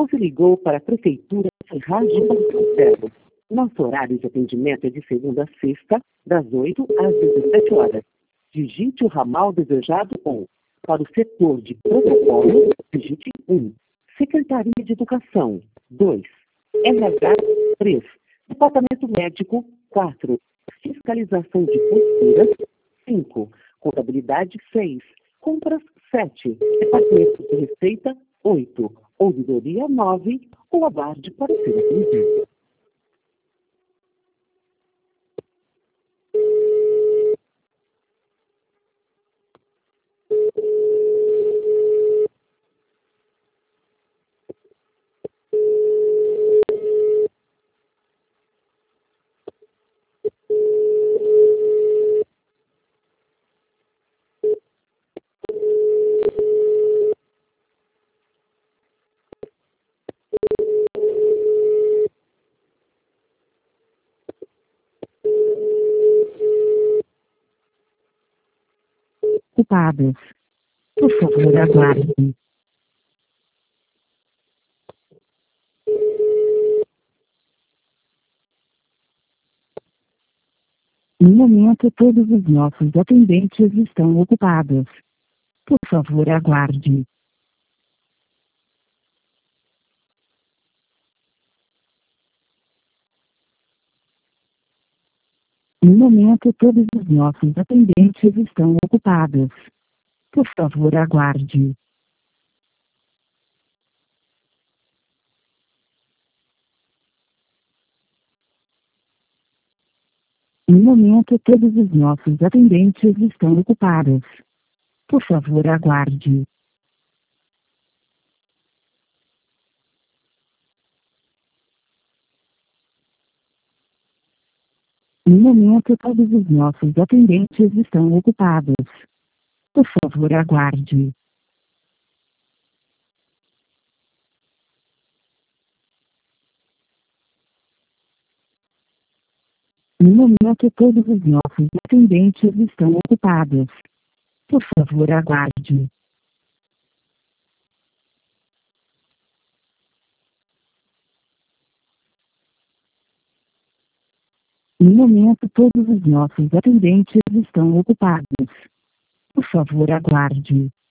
Você ligou para a Prefeitura de Ferragem do Castelo. Nosso horário de atendimento é de segunda a sexta, das 8 às 17 horas. Digite o ramal desejado ou, para o setor de protocolo, digite 1. Secretaria de Educação, 2. RH, 3. Departamento Médico, 4. Fiscalização de posturas, 5. Contabilidade, 6. Compras, 7. Departamento de Receita, 8. Ouvidoria, 9. Ou aguarde para ser atendido. Ocupadas. Por favor, aguarde. No momento, todos os nossos atendentes estão ocupados. Por favor, aguarde. No momento, todos os nossos atendentes estão ocupados. Por favor, aguarde. No momento, todos os nossos atendentes estão ocupados. Por favor, aguarde. No momento, todos os nossos atendentes estão ocupados. Por favor, aguarde. No momento, todos os nossos atendentes estão ocupados. Por favor, aguarde. No momento, todos os nossos atendentes estão ocupados. Por favor, aguarde. No momento, todos os nossos atendentes estão ocupados. Por favor, aguarde. No momento, todos os nossos atendentes estão ocupados. Por favor, aguarde. No momento, todos os nossos atendentes estão ocupados. Por favor, aguarde. No momento, todos os nossos atendentes estão ocupados. Por favor, aguarde.